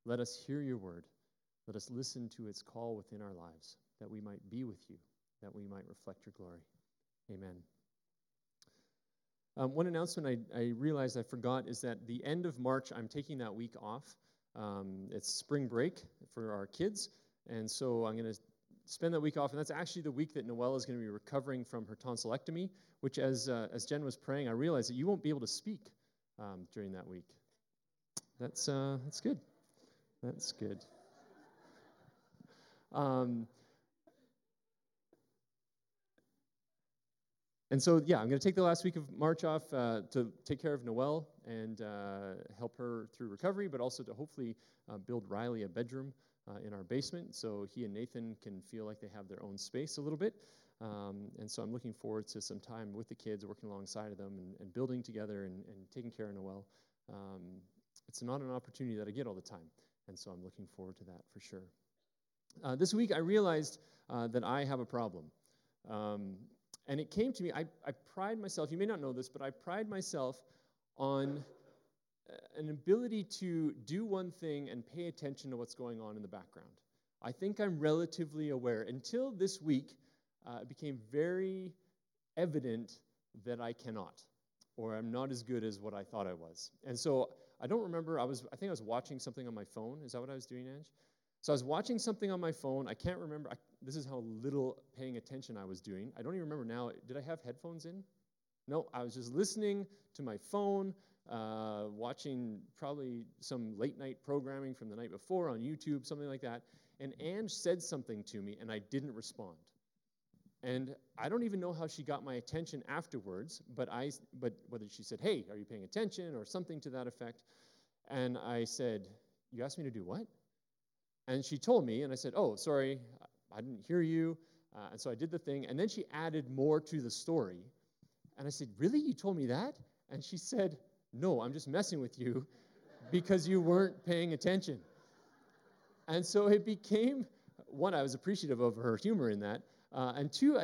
Let us hear your word. Let us listen to its call within our lives, that we might be with you, that we might reflect your glory. Amen. One announcement I realized I forgot is that the end of March, I'm taking that week off. It's spring break for our kids, and so I'm going to spend that week off, and that's actually the week that Noelle is going to be recovering from her tonsillectomy, which, as Jen was praying, I realized that you won't be able to speak during that week. That's good. That's good. And so, yeah, I'm going to take the last week of March off to take care of Noelle and help her through recovery, but also to hopefully build Riley a bedroom in our basement so he and Nathan can feel like they have their own space a little bit. And so I'm looking forward to some time with the kids, working alongside of them and building together and taking care of Noelle. It's not an opportunity that I get all the time, and so I'm looking forward to that for sure. This week I realized that I have a problem. And it came to me, I pride myself, you may not know this, but I pride myself on an ability to do one thing and pay attention to what's going on in the background. I think I'm relatively aware. Until this week, it became very evident that I cannot, or I'm not as good as what I thought I was. And so I don't remember, I think I was watching something on my phone. Is that what I was doing, Ange? So I was watching something on my phone. I can't remember. This is how little paying attention I was doing. I don't even remember now. Did I have headphones in? No, I was just listening to my phone, watching probably some late night programming from the night before on YouTube, something like that. And Ange said something to me, and I didn't respond. And I don't even know how she got my attention afterwards, but whether she said, "Hey, are you paying attention?" or something to that effect. And I said, "You asked me to do what?" And she told me, and I said, "Oh, sorry, I didn't hear you." And so I did the thing. And then she added more to the story. And I said, "Really? You told me that?" And she said, "No, I'm just messing with you because you weren't paying attention." And so it became, one, I was appreciative of her humor in that. And two,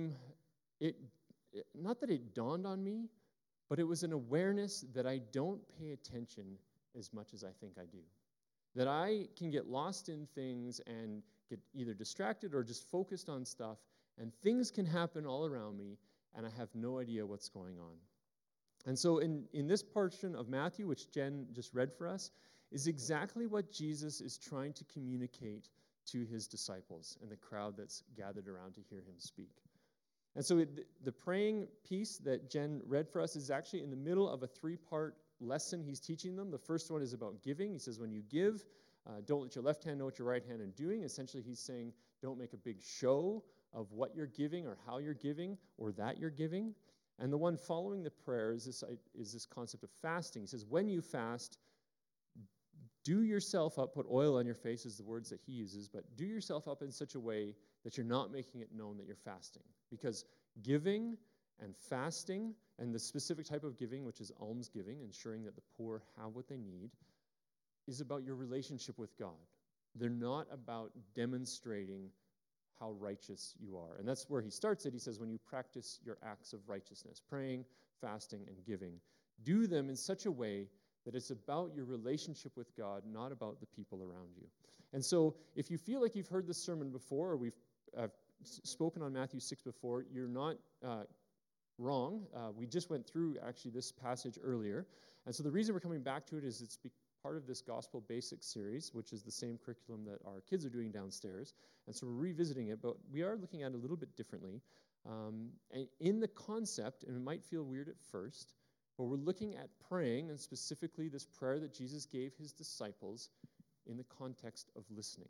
not that it dawned on me, but it was an awareness that I don't pay attention as much as I think I do. That I can get lost in things and get either distracted or just focused on stuff, and things can happen all around me, and I have no idea what's going on. And so in this portion of Matthew, which Jen just read for us, is exactly what Jesus is trying to communicate to his disciples and the crowd that's gathered around to hear him speak. And so the praying piece that Jen read for us is actually in the middle of a three-part lesson he's teaching them. The first one is about giving. He says, when you give, don't let your left hand know what your right hand is doing. Essentially, he's saying, don't make a big show of what you're giving or how you're giving or that you're giving. And the one following the prayer is this concept of fasting. He says, when you fast, do yourself up, put oil on your face is the words that he uses, but do yourself up in such a way that you're not making it known that you're fasting. Because giving and fasting, and the specific type of giving, which is almsgiving, ensuring that the poor have what they need, is about your relationship with God. They're not about demonstrating how righteous you are. And that's where he starts it. He says, when you practice your acts of righteousness, praying, fasting, and giving, do them in such a way that it's about your relationship with God, not about the people around you. And so if you feel like you've heard this sermon before, or we've spoken on Matthew 6 before, you're not wrong. We just went through, actually, this passage earlier. And so the reason we're coming back to it is it's part of this Gospel Basics series, which is the same curriculum that our kids are doing downstairs. And so we're revisiting it, but we are looking at it a little bit differently. And in the concept, and it might feel weird at first, but we're looking at praying, and specifically this prayer that Jesus gave his disciples in the context of listening.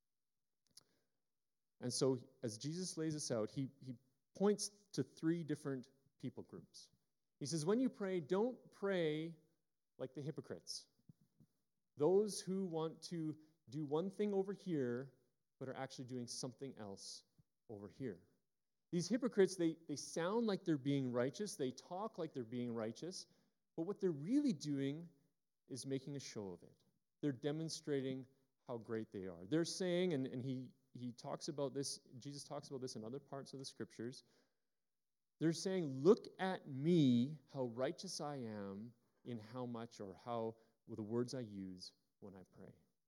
And so as Jesus lays this out, he points to three different people groups. He says, when you pray, don't pray like the hypocrites. Those who want to do one thing over here, but are actually doing something else over here. These hypocrites, they sound like they're being righteous. They talk like they're being righteous. But what they're really doing is making a show of it. They're demonstrating how great they are. They're saying, and he talks about this, Jesus talks about this in other parts of the scriptures. They're saying, look at me, how righteous I am in how much or how, with the words I use when I pray.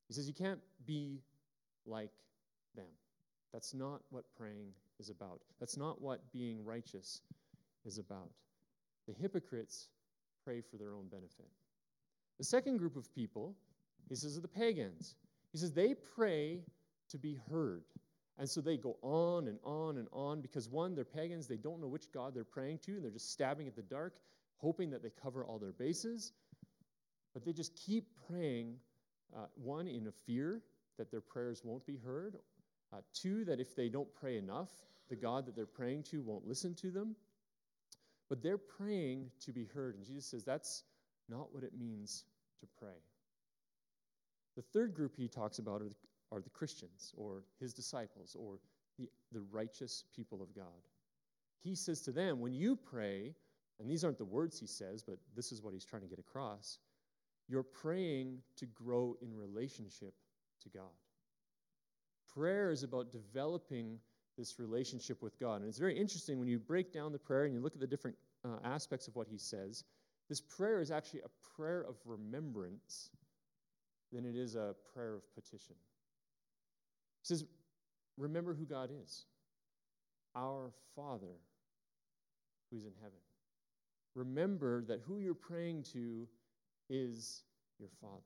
He says you can't be like them. That's not what praying is about. That's not what being righteous is about. The hypocrites pray for their own benefit. The second group of people, he says, are the pagans. He says they pray to be heard. And so they go on and on and on because, one, they're pagans. They don't know which God they're praying to, and they're just stabbing at the dark, hoping that they cover all their bases. But they just keep praying, one, in a fear that their prayers won't be heard. Two, that if they don't pray enough, the God that they're praying to won't listen to them. But they're praying to be heard. And Jesus says that's not what it means to pray. The third group he talks about are the Christians, or his disciples, or the righteous people of God. He says to them, when you pray, and these aren't the words he says, but this is what he's trying to get across, you're praying to grow in relationship to God. Prayer is about developing this relationship with God. And it's very interesting when you break down the prayer and you look at the different aspects of what he says. This prayer is actually a prayer of remembrance than it is a prayer of petition. He says, remember who God is. Our Father who is in heaven. Remember that who you're praying to is your Father.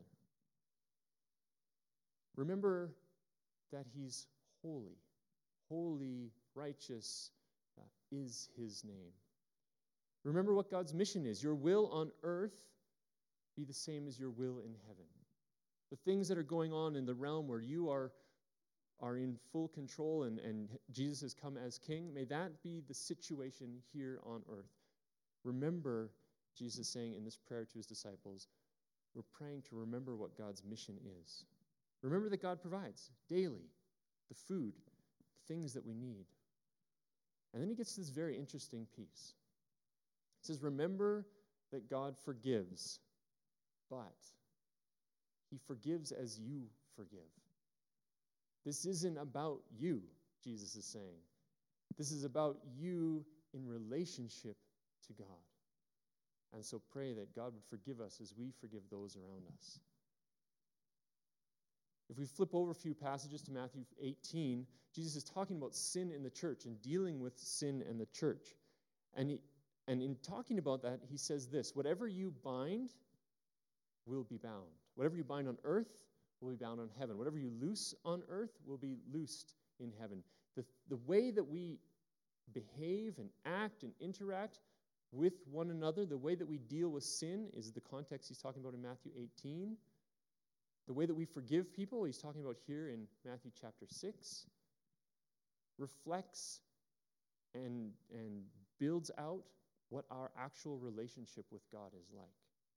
Remember that he's holy. Holy, righteous is his name. Remember what God's mission is. Your will on earth be the same as your will in heaven. The things that are going on in the realm where you are in full control and Jesus has come as king, may that be the situation here on earth. Remember, Jesus saying in this prayer to his disciples, we're praying to remember what God's mission is. Remember that God provides daily the food, the things that we need. And then he gets to this very interesting piece. He says, remember that God forgives, but he forgives as you forgive. This isn't about you, Jesus is saying. This is about you in relationship to God. And so pray that God would forgive us as we forgive those around us. If we flip over a few passages to Matthew 18, Jesus is talking about sin in the church and dealing with sin in the church. And in talking about that, he says this, whatever you bind will be bound. Whatever you bind on earth will be bound on heaven. Whatever you loose on earth will be loosed in heaven. The way that we behave and act and interact with one another, the way that we deal with sin is the context he's talking about in Matthew 18. The way that we forgive people, he's talking about here in Matthew chapter 6, reflects and builds out what our actual relationship with God is like.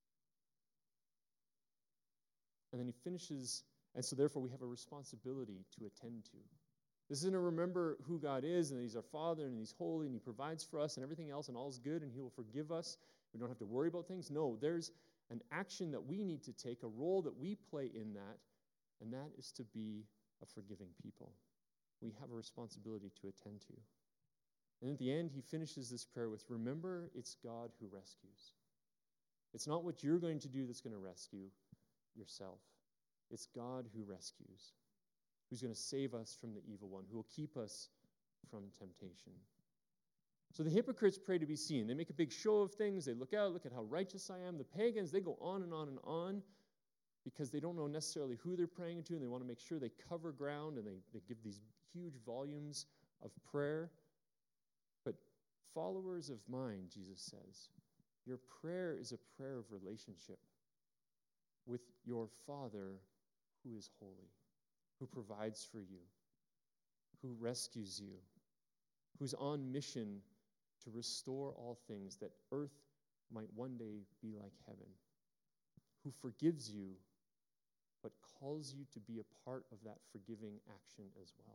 And then he finishes, and so therefore we have a responsibility to attend to. This isn't a remember who God is, and that he's our Father, and he's holy, and he provides for us, and everything else, and all's good, and he will forgive us. We don't have to worry about things. No, there's an action that we need to take, a role that we play in that, and that is to be a forgiving people. We have a responsibility to attend to. And at the end, he finishes this prayer with, remember, it's God who rescues. It's not what you're going to do that's going to rescue yourself. It's God who rescues, who's going to save us from the evil one, who will keep us from temptation. So the hypocrites pray to be seen. They make a big show of things. They look out, look at how righteous I am. The pagans, they go on and on and on because they don't know necessarily who they're praying to, and they want to make sure they cover ground, and they give these huge volumes of prayer. But followers of mine, Jesus says, your prayer is a prayer of relationship with your Father who is holy, who provides for you, who rescues you, who's on mission to restore all things, that earth might one day be like heaven, who forgives you, but calls you to be a part of that forgiving action as well.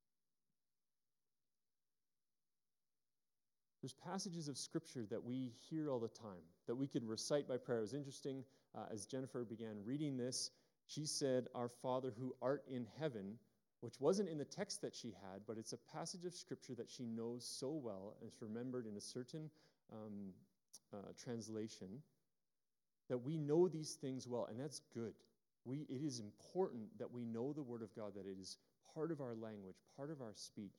There's passages of Scripture that we hear all the time, that we could recite by prayer. It was interesting, as Jennifer began reading this, she said, our Father who art in heaven, which wasn't in the text that she had, but it's a passage of Scripture that she knows so well, and it's remembered in a certain translation, that we know these things well, and that's good. It is important that we know the Word of God, that it is part of our language, part of our speech.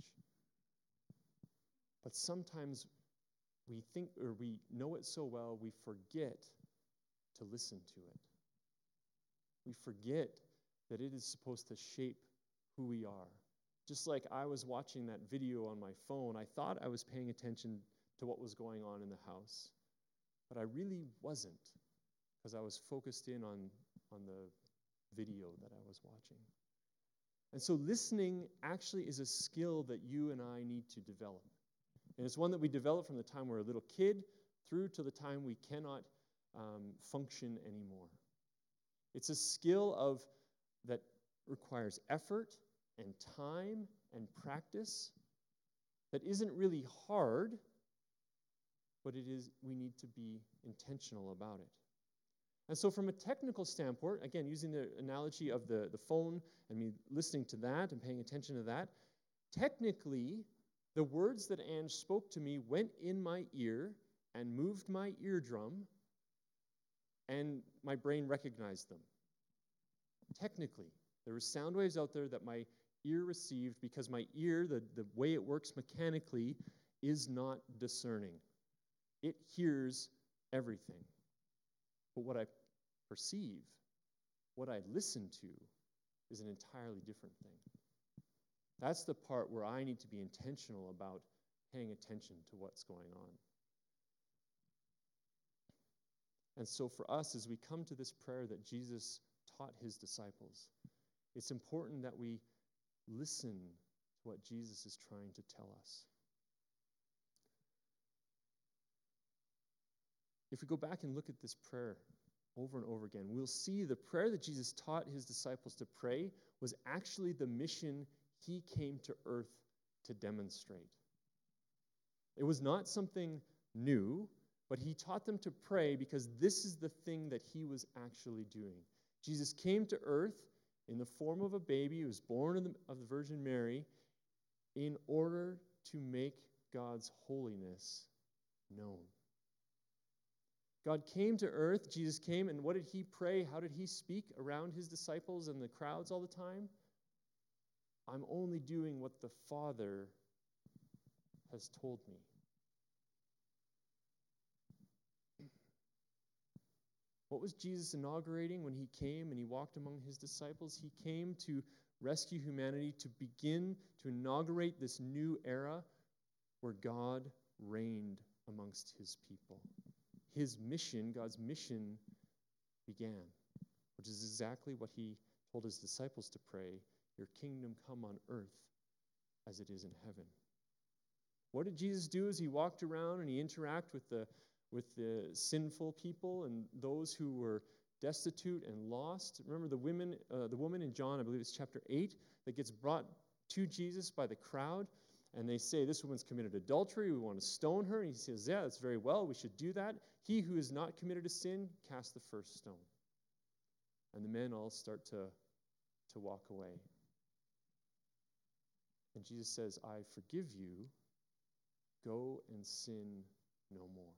But sometimes we think, or we know it so well, we forget to listen to it. We forget that it is supposed to shape who we are. Just like I was watching that video on my phone, I thought I was paying attention to what was going on in the house. But I really wasn't, because I was focused in on the video that I was watching. And so listening actually is a skill that you and I need to develop. And it's one that we develop from the time we're a little kid through to the time we cannot function anymore. It's a skill that requires effort and time and practice that isn't really hard, but we need to be intentional about it. And so from a technical standpoint, again, using the analogy of the phone and me listening to that and paying attention to that, technically, the words that Ange spoke to me went in my ear and moved my eardrum, and my brain recognized them. Technically, there were sound waves out there that my ear received because my ear, the way it works mechanically, is not discerning. It hears everything. But what I perceive, what I listen to, is an entirely different thing. That's the part where I need to be intentional about paying attention to what's going on. And so for us, as we come to this prayer that Jesus taught his disciples, it's important that we listen to what Jesus is trying to tell us. If we go back and look at this prayer over and over again, we'll see the prayer that Jesus taught his disciples to pray was actually the mission he came to earth to demonstrate. It was not something new, but he taught them to pray because this is the thing that he was actually doing. Jesus came to earth in the form of a baby who was born of the Virgin Mary in order to make God's holiness known. God came to earth, Jesus came, and what did he pray? How did he speak around his disciples and the crowds all the time? I'm only doing what the Father has told me. What was Jesus inaugurating when he came and he walked among his disciples? He came to rescue humanity, to begin to inaugurate this new era where God reigned amongst his people. His mission, God's mission, began, which is exactly what he told his disciples to pray, your kingdom come on earth as it is in heaven. What did Jesus do as he walked around and he interacted with the sinful people and those who were destitute and lost? Remember the woman in John, I believe it's chapter 8, that gets brought to Jesus by the crowd, and they say, this woman's committed adultery, we want to stone her. And he says, yeah, that's very well, we should do that. He who has not committed a sin, cast the first stone. And the men all start to walk away. And Jesus says, I forgive you, go and sin no more.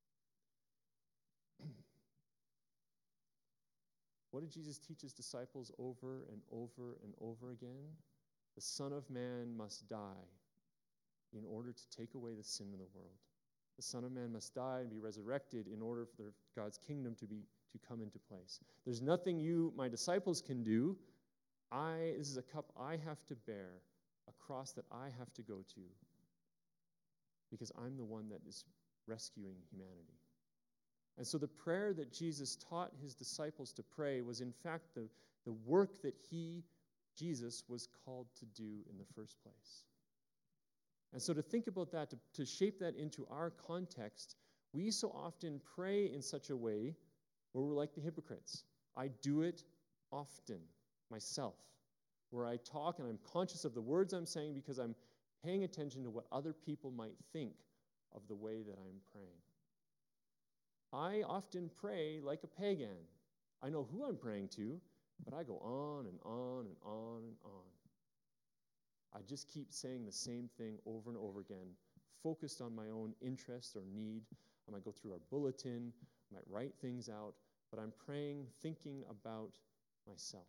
What did Jesus teach his disciples over and over and over again? The Son of Man must die in order to take away the sin of the world. The Son of Man must die and be resurrected in order for God's kingdom to come into place. There's nothing you, my disciples, can do. This is a cup I have to bear, a cross that I have to go to, because I'm the one that is rescuing humanity. And so the prayer that Jesus taught his disciples to pray was in fact the work that Jesus, was called to do in the first place. And so to think about that, to shape that into our context, we so often pray in such a way where we're like the hypocrites. I do it often myself, where I talk and I'm conscious of the words I'm saying because I'm paying attention to what other people might think of the way that I'm praying. I often pray like a pagan. I know who I'm praying to, but I go on and on and on and on. I just keep saying the same thing over and over again, focused on my own interest or need. I might go through our bulletin, I might write things out, but I'm praying, thinking about myself.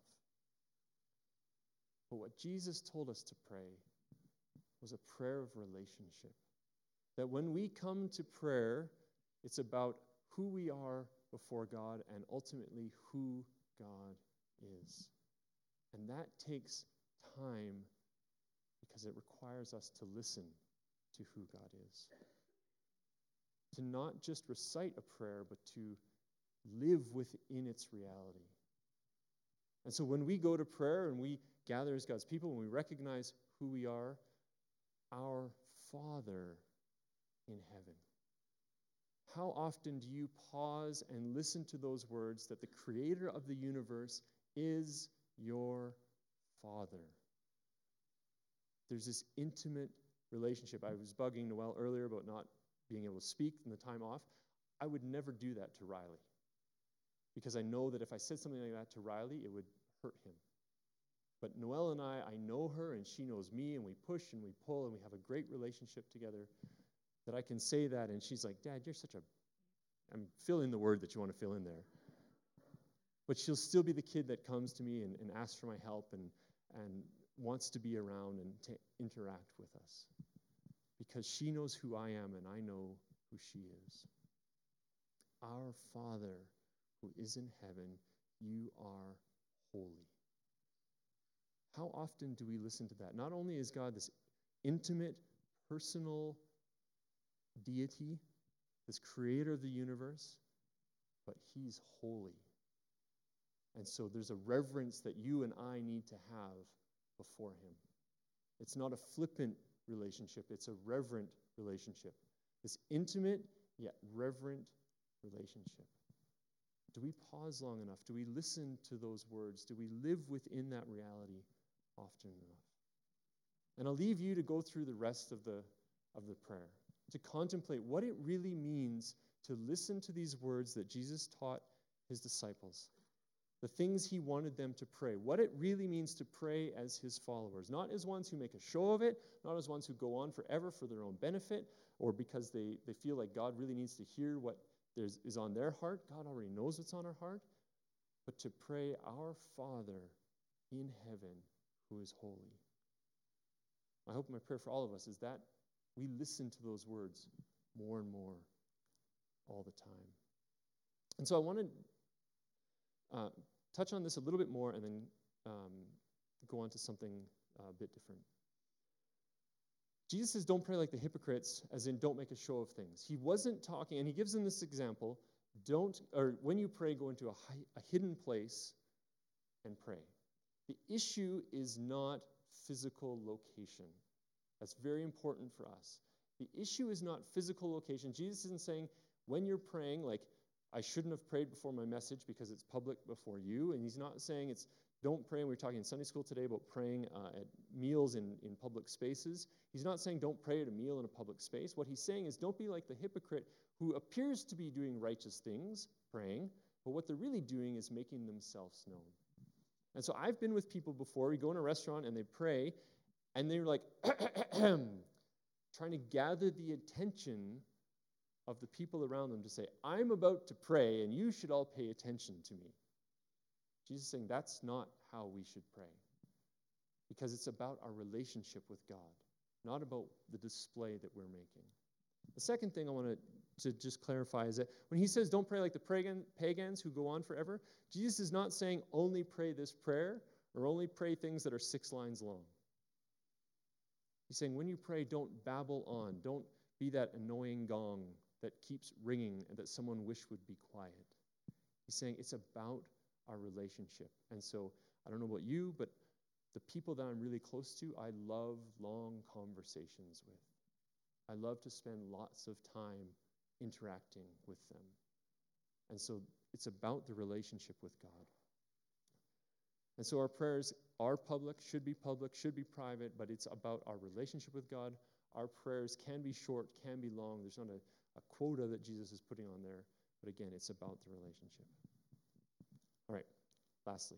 But what Jesus told us to pray was a prayer of relationship. That when we come to prayer, it's about who we are before God and ultimately who God is. And that takes time because it requires us to listen to who God is. To not just recite a prayer, but to live within its reality. And so when we go to prayer and we gather as God's people, when we recognize who we are, our Father in heaven. How often do you pause and listen to those words that the creator of the universe is your Father? There's this intimate relationship. I was bugging Noel earlier about not being able to speak in the time off. I would never do that to Riley because I know that if I said something like that to Riley, it would hurt him. But Noelle and I know her and she knows me, and we push and we pull and we have a great relationship together that I can say that, and she's like, Dad, you're such a... I'm filling the word that you want to fill in there. But she'll still be the kid that comes to me and asks for my help and wants to be around and to interact with us because she knows who I am and I know who she is. Our Father who is in heaven, you are holy. How often do we listen to that? Not only is God this intimate, personal deity, this creator of the universe, but he's holy. And so there's a reverence that you and I need to have before him. It's not a flippant relationship, it's a reverent relationship. This intimate yet reverent relationship. Do we pause long enough? Do we listen to those words? Do we live within that reality often enough? And I'll leave you to go through the rest of the prayer, to contemplate what it really means to listen to these words that Jesus taught his disciples, the things he wanted them to pray, what it really means to pray as his followers, not as ones who make a show of it, not as ones who go on forever for their own benefit, or because they feel like God really needs to hear what is on their heart. God already knows what's on our heart. But to pray, our Father in heaven who is holy. I hope my prayer for all of us is that we listen to those words more and more all the time. And so I want to touch on this a little bit more and then go on to something a bit different. Jesus says, don't pray like the hypocrites, as in don't make a show of things. He wasn't talking, and he gives them this example, when you pray, go into a hidden place and pray. The issue is not physical location. That's very important for us. The issue is not physical location. Jesus isn't saying, when you're praying, like, I shouldn't have prayed before my message because it's public before you. And he's not saying don't pray, and we were talking in Sunday school today about praying at meals in public spaces. He's not saying don't pray at a meal in a public space. What he's saying is don't be like the hypocrite who appears to be doing righteous things, praying, but what they're really doing is making themselves known. And so I've been with people before. We go in a restaurant and they pray, and they're like trying to gather the attention of the people around them to say, I'm about to pray, and you should all pay attention to me. Jesus is saying that's not how we should pray, because it's about our relationship with God, not about the display that we're making. The second thing I want to just clarify is that when he says don't pray like the pagans who go on forever, Jesus is not saying only pray this prayer or only pray things that are 6 lines long. He's saying when you pray, don't babble on. Don't be that annoying gong that keeps ringing and that someone wish would be quiet. He's saying it's about our relationship. And so I don't know about you, but the people that I'm really close to, I love long conversations with. I love to spend lots of time interacting with them. And so it's about the relationship with God. And so our prayers are public, should be private, but it's about our relationship with God. Our prayers can be short, can be long. There's not a quota that Jesus is putting on there. But again, it's about the relationship. All right, lastly.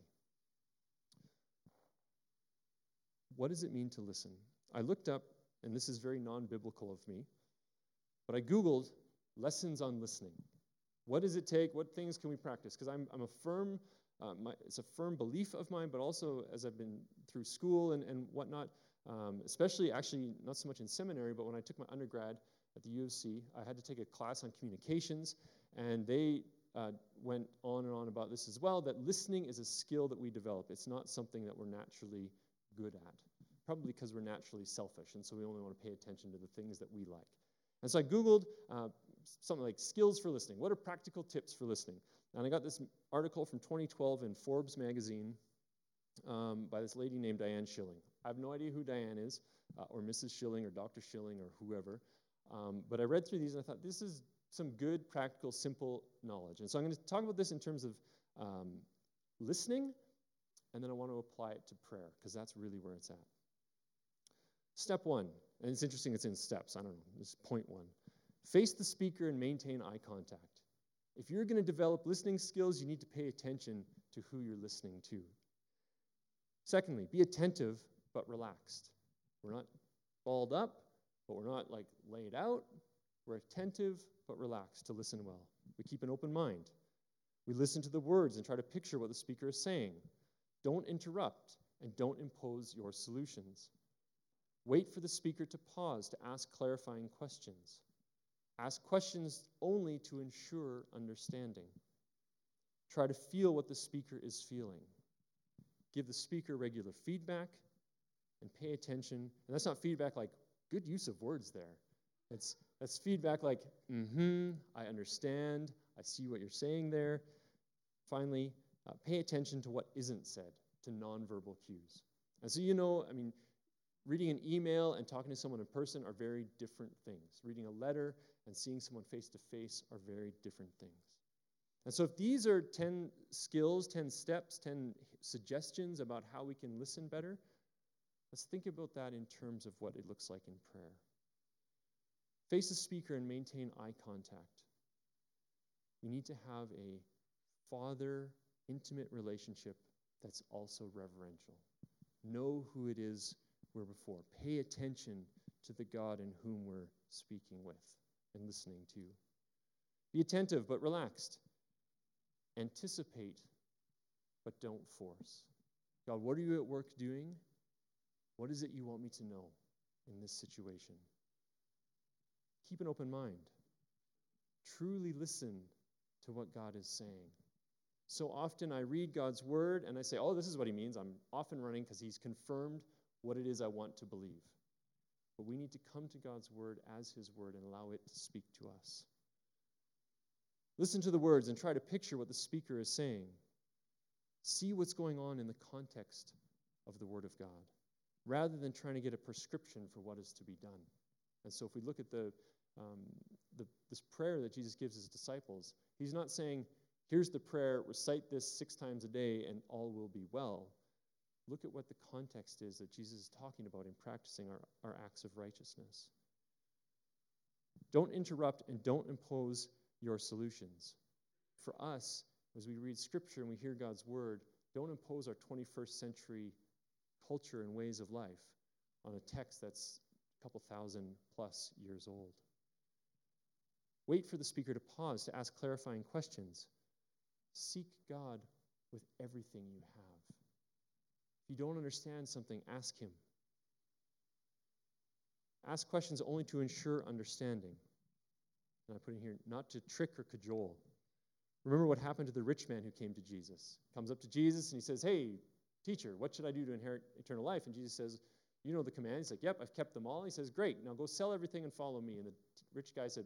What does it mean to listen? I looked up, and this is very non-biblical of me, but I Googled lessons on listening. What does it take? What things can we practice? Because I'm a firm it's a firm belief of mine, but also as I've been through school and whatnot, especially actually not so much in seminary, but when I took my undergrad at the U of C, I had to take a class on communications, and they went on and on about this as well, that listening is a skill that we develop. It's not something that we're naturally good at, probably because we're naturally selfish, and so we only want to pay attention to the things that we like. And so I Googled something like skills for listening. What are practical tips for listening? And I got this article from 2012 in Forbes magazine by this lady named Diane Schilling. I have no idea who Diane is, or Mrs. Schilling, or Dr. Schilling, or whoever. But I read through these and I thought, this is some good, practical, simple knowledge. And so I'm going to talk about this in terms of listening, and then I want to apply it to prayer, because that's really where it's at. Step one, and it's interesting it's in steps, I don't know, this is point one. Face the speaker and maintain eye contact. If you're going to develop listening skills, you need to pay attention to who you're listening to. Secondly, be attentive but relaxed. We're not balled up, but we're not like laid out. We're attentive but relaxed to listen well. We keep an open mind. We listen to the words and try to picture what the speaker is saying. Don't interrupt and don't impose your solutions. Wait for the speaker to pause to ask clarifying questions. Ask questions only to ensure understanding. Try to feel what the speaker is feeling. Give the speaker regular feedback and pay attention. And that's not feedback like, good use of words there. That's feedback like, I understand, I see what you're saying there. Finally, pay attention to what isn't said, to nonverbal cues. And so reading an email and talking to someone in person are very different things. Reading a letter and seeing someone face-to-face are very different things. And so if these are 10 skills, 10 steps, 10 suggestions about how we can listen better, let's think about that in terms of what it looks like in prayer. Face the speaker and maintain eye contact. We need to have a father, intimate relationship that's also reverential. Know who it is we're before. Pay attention to the God in whom we're speaking with and listening to. Be attentive but relaxed. Anticipate but don't force. God, what are you at work doing? What is it you want me to know in this situation? Keep an open mind. Truly listen to what God is saying. So often I read God's word and I say, oh, this is what he means. I'm off and running because he's confirmed what it is I want to believe. But we need to come to God's word as his word and allow it to speak to us. Listen to the words and try to picture what the speaker is saying. See what's going on in the context of the word of God, rather than trying to get a prescription for what is to be done. And so if we look at this prayer that Jesus gives his disciples, he's not saying, here's the prayer, recite this 6 times a day and all will be well. Look at what the context is that Jesus is talking about in practicing our acts of righteousness. Don't interrupt and don't impose your solutions. For us, as we read Scripture and we hear God's word, don't impose our 21st century culture and ways of life on a text that's a couple thousand plus years old. Wait for the speaker to pause to ask clarifying questions. Seek God with everything you have. If you don't understand something, ask him. Ask questions only to ensure understanding. And I put in here, not to trick or cajole. Remember what happened to the rich man who came to Jesus. Comes up to Jesus and he says, hey, teacher, what should I do to inherit eternal life? And Jesus says, you know the command. He's like, yep, I've kept them all. He says, great, now go sell everything and follow me. And the rich guy said,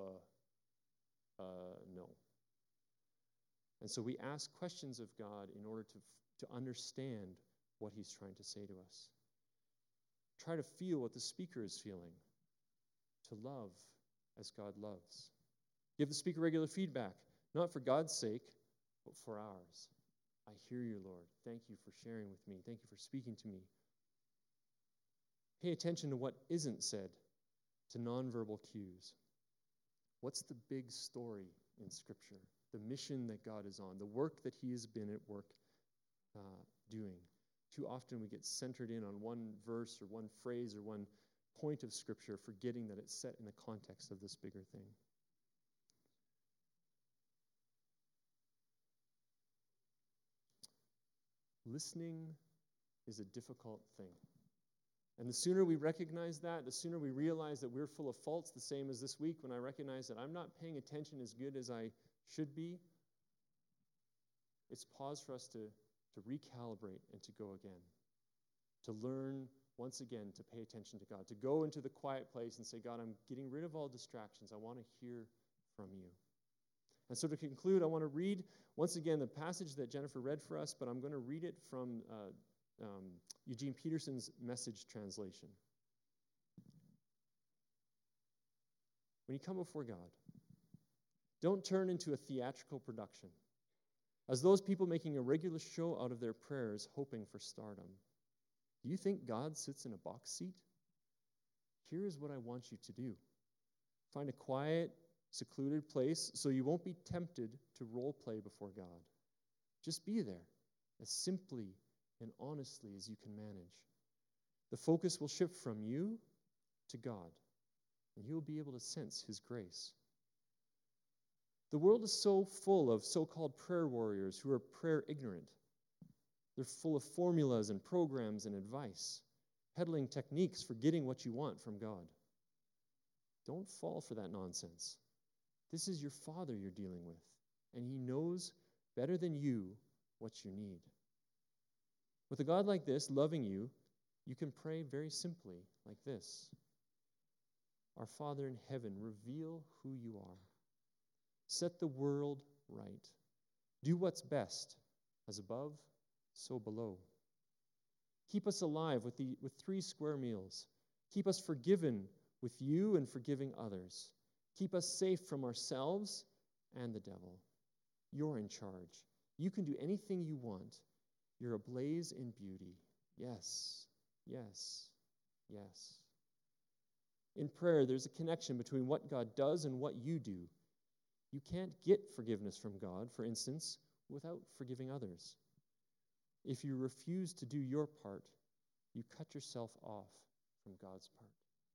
no. And so we ask questions of God in order to understand what he's trying to say to us. Try to feel what the speaker is feeling. To love as God loves. Give the speaker regular feedback, not for God's sake, but for ours. I hear you, Lord. Thank you for sharing with me. Thank you for speaking to me. Pay attention to what isn't said, to nonverbal cues. What's the big story in Scripture? The mission that God is on, the work that he has been at work doing. Too often we get centered in on one verse or one phrase or one point of Scripture, forgetting that it's set in the context of this bigger thing. listening is a difficult thing. And the sooner we recognize that, the sooner we realize that we're full of faults, the same as this week when I recognize that I'm not paying attention as good as I should be, it's pause for us to recalibrate and to go again, to learn once again to pay attention to God, to go into the quiet place and say, God, I'm getting rid of all distractions. I want to hear from you. And so to conclude, I want to read once again the passage that Jennifer read for us, but I'm going to read it from Eugene Peterson's Message translation. When you come before God, don't turn into a theatrical production, as those people making a regular show out of their prayers, hoping for stardom. Do you think God sits in a box seat? Here is what I want you to do. Find a quiet, secluded place so you won't be tempted to role play before God. Just be there as simply and honestly as you can manage. The focus will shift from you to God, and you'll be able to sense His grace. The world is so full of so-called prayer warriors who are prayer ignorant. They're full of formulas and programs and advice, peddling techniques for getting what you want from God. Don't fall for that nonsense. This is your Father you're dealing with, and He knows better than you what you need. With a God like this, loving you, you can pray very simply like this. Our Father in heaven, reveal who you are. Set the world right. Do what's best, as above, so below. Keep us alive with 3 square meals. Keep us forgiven with you and forgiving others. Keep us safe from ourselves and the devil. You're in charge. You can do anything you want. You're ablaze in beauty. Yes, yes, yes. In prayer, there's a connection between what God does and what you do. You can't get forgiveness from God, for instance, without forgiving others. If you refuse to do your part, you cut yourself off from God's part.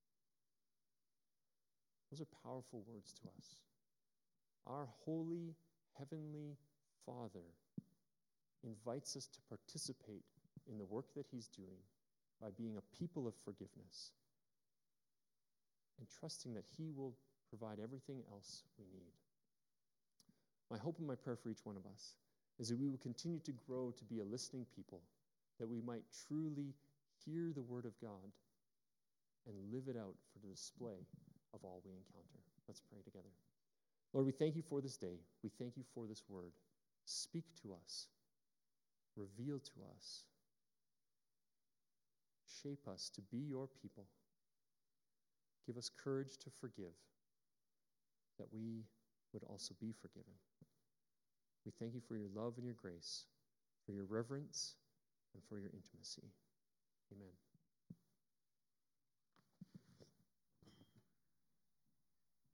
Those are powerful words to us. Our holy, heavenly Father invites us to participate in the work that He's doing by being a people of forgiveness and trusting that He will provide everything else we need. My hope and my prayer for each one of us is that we will continue to grow to be a listening people, that we might truly hear the Word of God and live it out for the display of all we encounter. Let's pray together. Lord, we thank you for this day. We thank you for this Word. Speak to us. Reveal to us. Shape us to be your people. Give us courage to forgive, that we would also be forgiven. We thank you for your love and your grace, for your reverence, and for your intimacy. Amen.